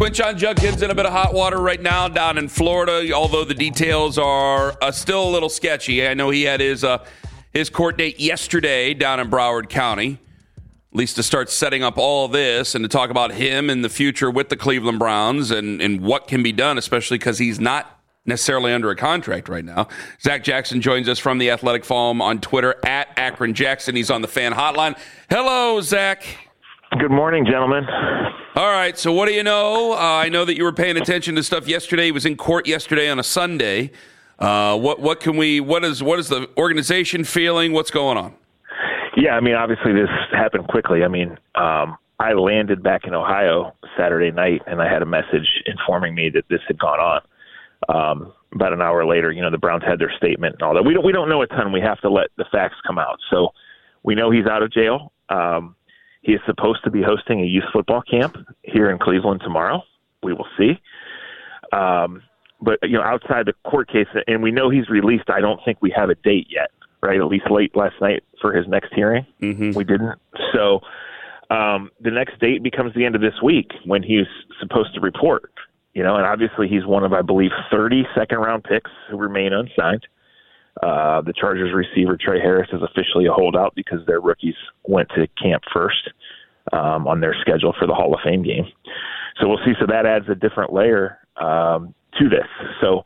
Quinshon Judkins in a bit of hot water right now down in Florida, although the details are still a little sketchy. I know he had his court date yesterday down in Broward County, at least to start setting up all this and to talk about him and the future with the Cleveland Browns and what can be done, especially because he's not necessarily under a contract right now. Zach Jackson joins us from the Athletic Forum on Twitter at Akron Jackson. He's on the fan hotline. Hello, Zach. Good morning, gentlemen. All right, so what do you know? I know that you were paying attention to stuff yesterday. He was in court yesterday on a Sunday. What is the organization feeling? What's going on? Yeah, I mean, obviously this happened quickly. I mean, I landed back in Ohio Saturday night, and I had a message informing me that this had gone on. About an hour later, the Browns had their statement and all that. We don't know a ton. We have to let the facts come out. So we know he's out of jail. He is supposed to be hosting a youth football camp here in Cleveland tomorrow. We will see. But, outside the court case, and we know he's released, I don't think we have a date yet, right? At least late last night for his next hearing. Mm-hmm. We didn't. So the next date becomes the end of this week when he's supposed to report, and obviously he's one of, I believe, 30 second-round picks who remain unsigned. The Chargers receiver, Trey Harris, is officially a holdout because their rookies went to camp first on their schedule for the Hall of Fame game. So we'll see. So that adds a different layer to this. So,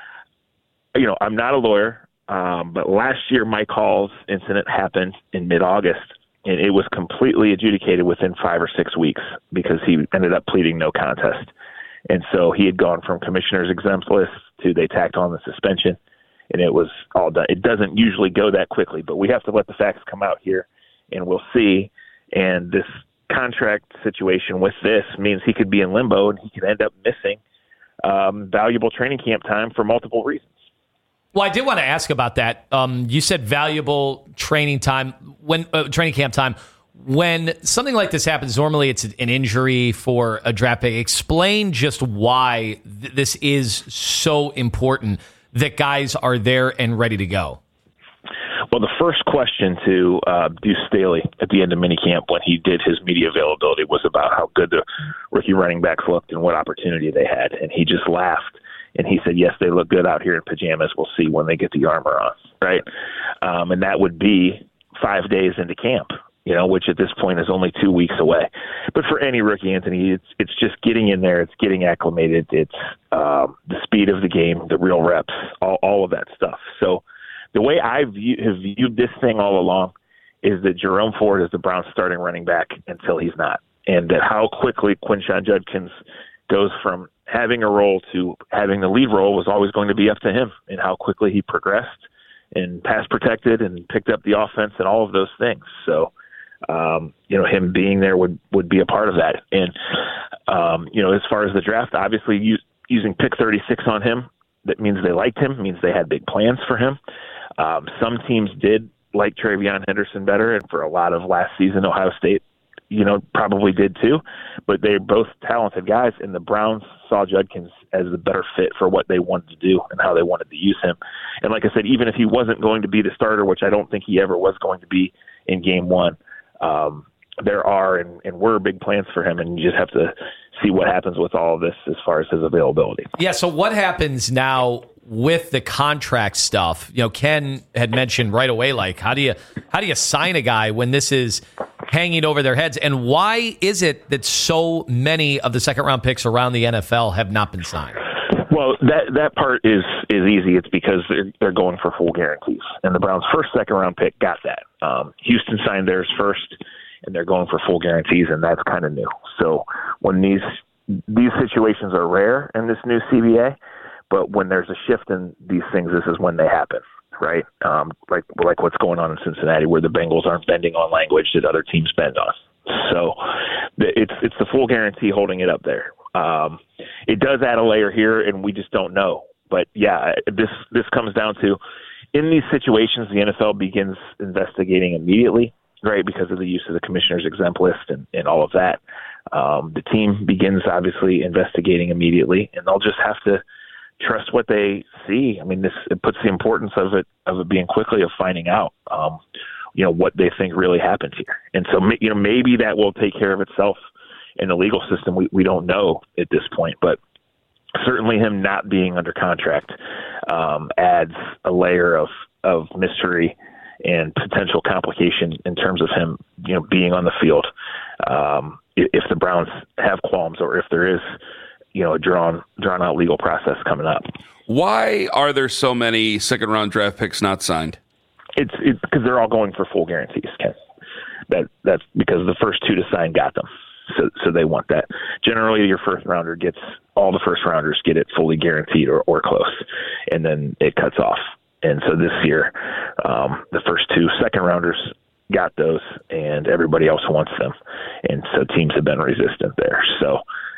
I'm not a lawyer, but last year Mike Hall's incident happened in mid-August, and it was completely adjudicated within 5 or 6 weeks because he ended up pleading no contest. And so he had gone from commissioner's exempt list to they tacked on the suspension. And it was all done. It doesn't usually go that quickly, but we have to let the facts come out here, and we'll see. And this contract situation with this means he could be in limbo, and he could end up missing valuable training camp time for multiple reasons. Well, I did want to ask about that. You said valuable training time training camp time. When something like this happens, normally it's an injury for a draft pick. Explain just why this is so important that guys are there and ready to go. Well, the first question to Deuce Staley at the end of minicamp when he did his media availability was about how good the rookie running backs looked and what opportunity they had. And he just laughed. And he said, yes, they look good out here in pajamas. We'll see when they get the armor on, right? And that would be 5 days into camp, which at this point is only 2 weeks away. But for any rookie, Anthony, it's just getting in there. It's getting acclimated. It's the speed of the game, the real reps, all of that stuff. So the way I have viewed this thing all along is that Jerome Ford is the Browns starting running back until he's not. And that how quickly Quinshon Judkins goes from having a role to having the lead role was always going to be up to him, and how quickly he progressed and pass protected and picked up the offense and all of those things. So, him being there would be a part of that. And, as far as the draft, obviously using pick 36 on him, that means they liked him, means they had big plans for him. Some teams did like TreVeyon Henderson better, and for a lot of last season, Ohio State, probably did too. But they're both talented guys, and the Browns saw Judkins as the better fit for what they wanted to do and how they wanted to use him. And like I said, even if he wasn't going to be the starter, which I don't think he ever was going to be in game one, there are and were big plans for him, and you just have to see what happens with all of this as far as his availability. Yeah, so what happens now with the contract stuff? Ken had mentioned right away, like, how do you sign a guy when this is hanging over their heads? And why is it that so many of the second-round picks around the NFL have not been signed? Well, that part is easy. It's because they're going for full guarantees. And the Browns' first second-round pick got that. Houston signed theirs first, and they're going for full guarantees, and that's kind of new. So when these situations are rare in this new CBA, but when there's a shift in these things, this is when they happen, right? Like what's going on in Cincinnati, where the Bengals aren't bending on language that other teams bend on. So it's the full guarantee holding it up there. It does add a layer here, and we just don't know. But yeah, this comes down to, in these situations, the NFL begins investigating immediately, right, because of the use of the commissioner's exempt list and all of that. The team begins obviously investigating immediately, and they'll just have to trust what they see. I mean, it puts the importance of it being quickly of finding out, what they think really happened here. And so, maybe that will take care of itself in the legal system, we don't know at this point. But certainly him not being under contract adds a layer of mystery and potential complication in terms of him, being on the field. If the Browns have qualms, or if there is, a drawn out legal process coming up. Why are there so many second-round draft picks not signed? It's because they're all going for full guarantees, Ken. That's because the first two to sign got them. So they want that. Generally, your first rounder gets all the first rounders get it fully guaranteed or close, and then it cuts off. And so this year, the first two second rounders got those, and everybody else wants them. And so teams have been resistant there. So,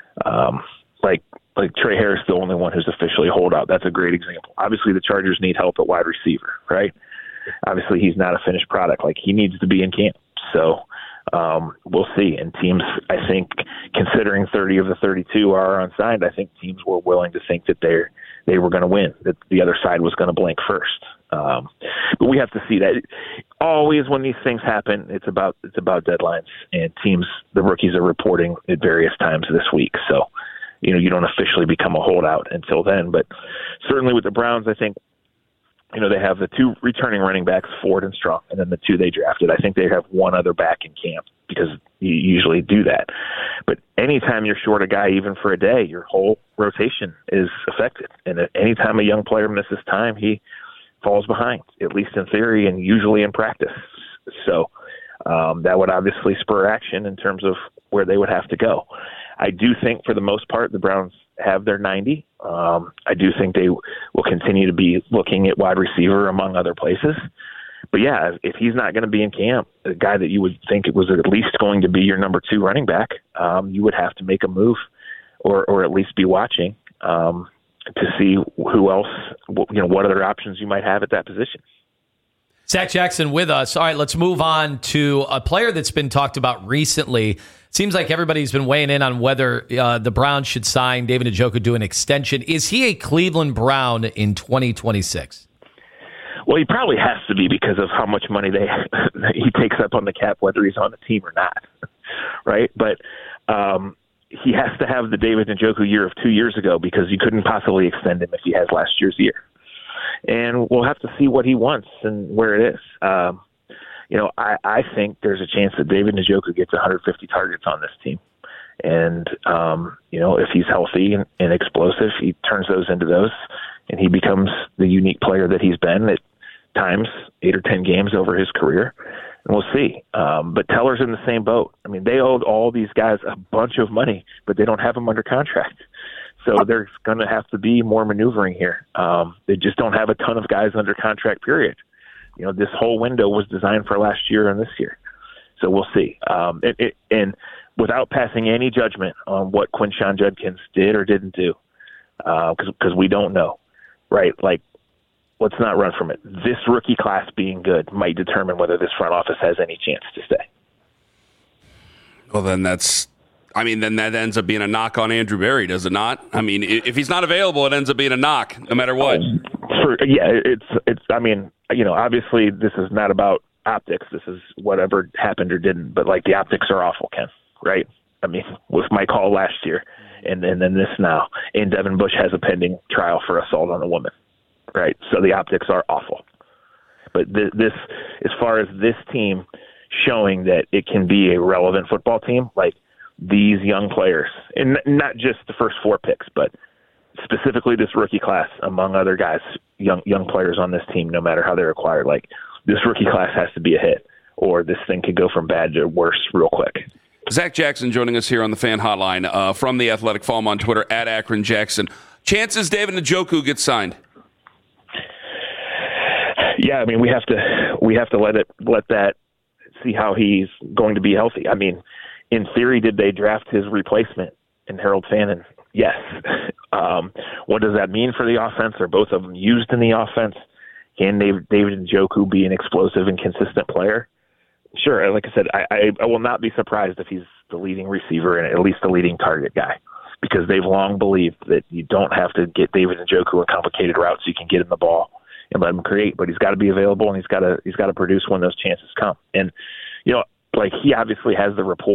like Trey Harris, the only one who's officially holdout. That's a great example. Obviously, the Chargers need help at wide receiver, right? Obviously, he's not a finished product. Like, he needs to be in camp. So we'll see. And teams, I think, considering 30 of the 32 are unsigned, I think teams were willing to think that they were going to win, that the other side was going to blink first. But we have to see that. Always when these things happen, it's about deadlines, and teams, the rookies are reporting at various times this week. So, you don't officially become a holdout until then. But certainly with the Browns, I think, they have the two returning running backs, Ford and Strong, and then the two they drafted. I think they have one other back in camp because you usually do that. But anytime you're short a guy, even for a day, your whole rotation is affected. And anytime a young player misses time, he falls behind, at least in theory and usually in practice. So that would obviously spur action in terms of where they would have to go. I do think for the most part the Browns have their 90. I do think they will continue to be looking at wide receiver among other places. But yeah, if he's not going to be in camp, a guy that you would think it was at least going to be your number 2 running back, you would have to make a move or at least be watching to see who else, what other options you might have at that position. Zach Jackson with us. All right, let's move on to a player that's been talked about recently. Seems like everybody's been weighing in on whether the Browns should sign David Njoku, do an extension. Is he a Cleveland Brown in 2026? Well, he probably has to be because of how much money he takes up on the cap, whether he's on the team or not, right? But he has to have the David Njoku year of 2 years ago because you couldn't possibly extend him if he has last year's year. And we'll have to see what he wants and where it is. I think there's a chance that David Njoku gets 150 targets on this team. And, if he's healthy and explosive, he turns those into those, and he becomes the unique player that he's been at times, 8 or 10 games over his career. And we'll see. But Teller's in the same boat. I mean, they owed all these guys a bunch of money, but they don't have them under contract. So there's going to have to be more maneuvering here. They just don't have a ton of guys under contract, period. This whole window was designed for last year and this year. So we'll see. And without passing any judgment on what Quinshon Judkins did or didn't do, because we don't know, right? Like, let's not run from it. This rookie class being good might determine whether this front office has any chance to stay. Well, then then that ends up being a knock on Andrew Berry, does it not? I mean, if he's not available, it ends up being a knock, no matter what. Obviously this is not about optics. This is whatever happened or didn't. But the optics are awful, Ken. Right? I mean, with my call last year, and then this now, and Devin Bush has a pending trial for assault on a woman. Right? So the optics are awful. But this, as far as this team showing that it can be a relevant football team, these young players, and not just the first 4 picks, but specifically this rookie class, among other guys, young players on this team, no matter how they're acquired, this rookie class has to be a hit, or this thing could go from bad to worse real quick. Zach Jackson joining us here on the Fan Hotline from The Athletic. Follow him on Twitter at Akron Jackson. Chances David Njoku gets signed? Yeah, I mean, we have to let that see how he's going to be healthy. I mean, in theory, did they draft his replacement in Harold Fannin? Yes. What does that mean for the offense? Are both of them used in the offense? Can David Njoku be an explosive and consistent player? Sure. Like I said, I will not be surprised if he's the leading receiver and at least the leading target guy, because they've long believed that you don't have to get David Njoku in complicated routes. You can get him the ball and let him create, but he's got to be available and he's got to produce when those chances come. And he obviously has the rapport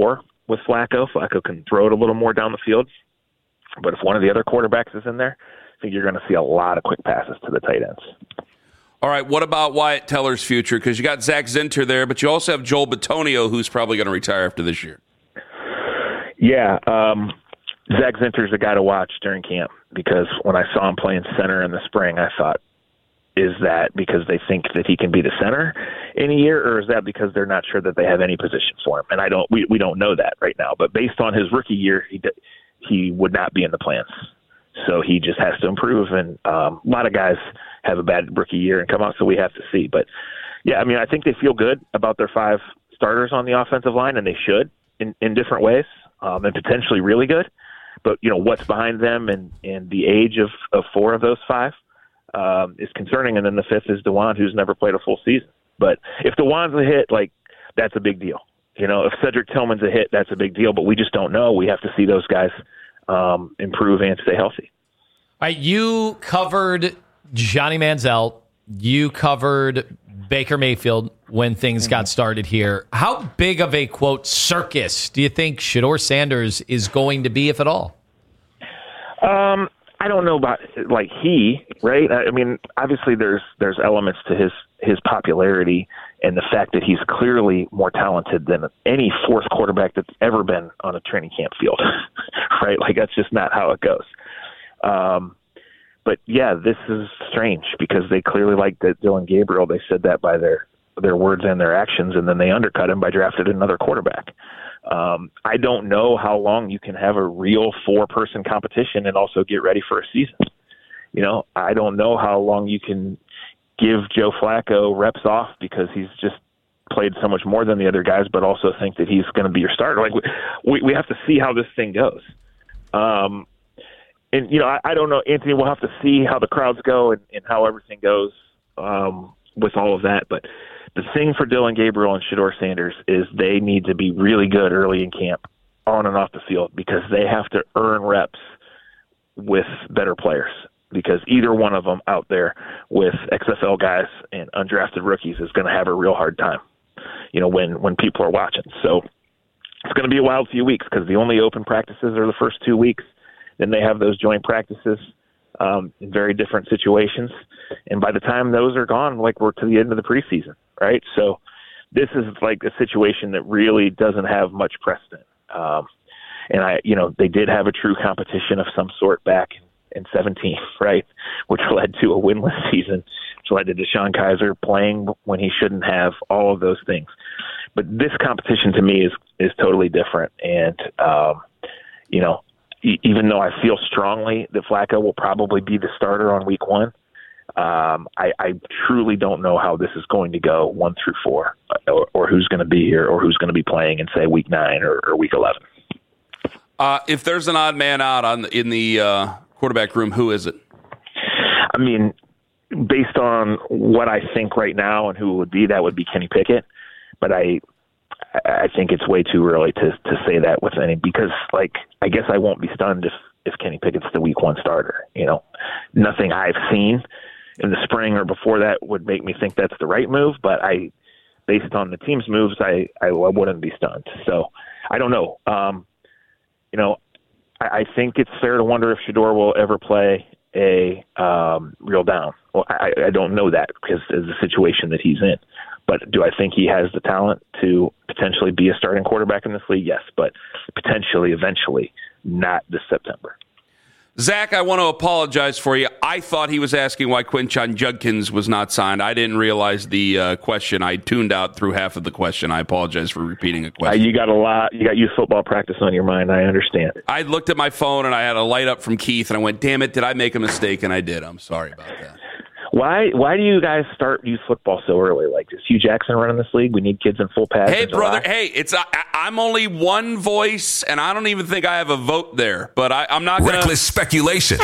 with Flacco. Flacco can throw it a little more down the field. But if one of the other quarterbacks is in there, I think you're going to see a lot of quick passes to the tight ends. All right, what about Wyatt Teller's future? Because you got Zach Zinter there, but you also have Joel Bitonio, who's probably going to retire after this year. Yeah, Zach Zinter's a guy to watch during camp because when I saw him playing center in the spring, I thought, is that because they think that he can be the center in a year, or is that because they're not sure that they have any position for him? And we don't know that right now. But based on his rookie year, he would not be in the plans. So he just has to improve. And a lot of guys have a bad rookie year and come out, so we have to see. But, yeah, I mean, I think they feel good about their 5 starters on the offensive line, and they should in different ways, and potentially really good. But, what's behind them and the age of 4 of those 5 is concerning. And then the 5th is DeJuan, who's never played a full season. But if DeJuan's a hit, that's a big deal. If Cedric Tillman's a hit, that's a big deal. But we just don't know. We have to see those guys improve and stay healthy. All right, you covered Johnny Manziel. You covered Baker Mayfield when things got started here. How big of a, quote, circus do you think Shedeur Sanders is going to be, if at all? I don't know about right? I mean, obviously there's elements to his popularity and the fact that he's clearly more talented than any fourth quarterback that's ever been on a training camp field, right? That's just not how it goes. But yeah, this is strange because they clearly liked that Dillon Gabriel. They said that by their words and their actions, and then they undercut him by drafting another quarterback. I don't know how long you can have a real 4-person competition and also get ready for a season. I don't know how long you can give Joe Flacco reps off because he's just played so much more than the other guys, but also think that he's going to be your starter. We have to see how this thing goes. And, I don't know, Anthony, we'll have to see how the crowds go and how everything goes with all of that. But the thing for Dillon Gabriel and Shedeur Sanders is they need to be really good early in camp on and off the field because they have to earn reps with better players because either one of them out there with XFL guys and undrafted rookies is going to have a real hard time, when people are watching. So it's going to be a wild few weeks because the only open practices are the first 2 weeks. Then they have those joint practices in very different situations. And by the time those are gone, we're to the end of the preseason, right? So this is a situation that really doesn't have much precedent. And they did have a true competition of some sort back in 17, right? Which led to a winless season, which led to DeShone Kizer playing when he shouldn't have, all of those things. But this competition to me is totally different. And, even though I feel strongly that Flacco will probably be the starter on week 1, I truly don't know how this is going to go 1 through 4, or who's going to be here, or who's going to be playing in, say, week 9 or week 11. If there's an odd man out in the quarterback room, who is it? I mean, based on what I think right now and who it would be, that would be Kenny Pickett. But I think it's way too early to say that with any, because I guess I won't be stunned if Kenny Pickett's the week 1 starter. Nothing I've seen in the spring or before that would make me think that's the right move. But based on the team's moves, I wouldn't be stunned. So I don't know. I think it's fair to wonder if Shedeur will ever play a real down. Well, I don't know that because of the situation that he's in. But do I think he has the talent to potentially be a starting quarterback in this league? Yes, but potentially, eventually, not this September. Zach, I want to apologize for you. I thought he was asking why Quinshon Judkins was not signed. I didn't realize the question. I tuned out through half of the question. I apologize for repeating a question. You got youth football practice on your mind. I understand. I looked at my phone and I had a light up from Keith, and I went, damn it, did I make a mistake? And I did. I'm sorry about that. Why do you guys start youth football so early? Is Hugh Jackson running this league? We need kids in full pads. Hey, brother. Hey, I'm only one voice, and I don't even think I have a vote there. But I'm not going to reckless speculation.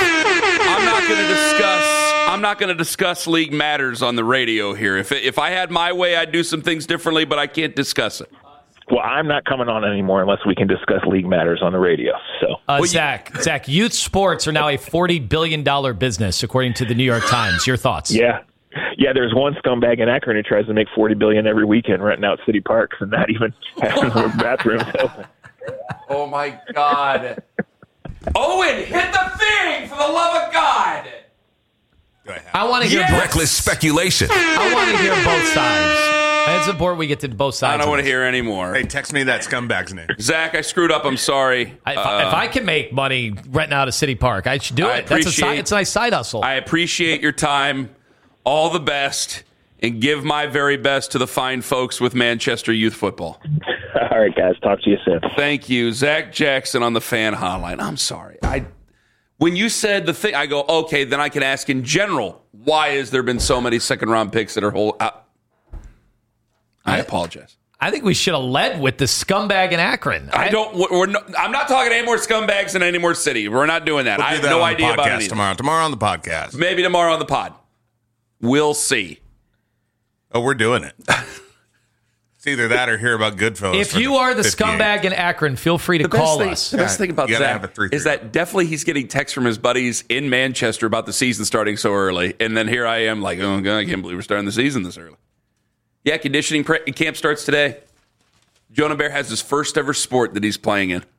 I'm not going to discuss league matters on the radio here. If I had my way, I'd do some things differently, but I can't discuss it. Well, I'm not coming on anymore unless we can discuss league matters on the radio. So, Zach, youth sports are now a $40 billion business, according to the New York Times. Your thoughts? Yeah. There's one scumbag in Akron who tries to make $40 billion every weekend renting out city parks and not even having bathrooms open. Oh, my God. Owen, hit the thing, for the love of God. I want to hear reckless speculation. I want to hear both sides. It's important we get to both sides. I don't want to hear anymore. Hey, text me that scumbag's name. Zach, I screwed up. I'm sorry. If I can make money renting out a city park, I should do it. It's a nice side hustle. I appreciate your time. All the best. And give my very best to the fine folks with Manchester Youth Football. All right, guys. Talk to you soon. Thank you. Zach Jackson on the fan hotline. I'm sorry. When you said the thing, I go, okay, then I can ask in general, why has there been so many second-round picks that are I apologize. I think we should have led with the scumbag in Akron. I'm not talking any more scumbags in any more city. We're not doing that. We'll I have that no on idea the about podcast it. Tomorrow on the podcast. Maybe tomorrow on the pod. We'll see. Oh, we're doing it. It's either that or hear about Goodfellas. If you are the scumbag in Akron, feel free to call us. The best thing about You gotta Zach have a 3-3. is that definitely he's getting texts from his buddies in Manchester about the season starting so early. And then here I am like, oh, God, I can't believe we're starting the season this early. Yeah, conditioning camp starts today. Jonah Bear has his first ever sport that he's playing in.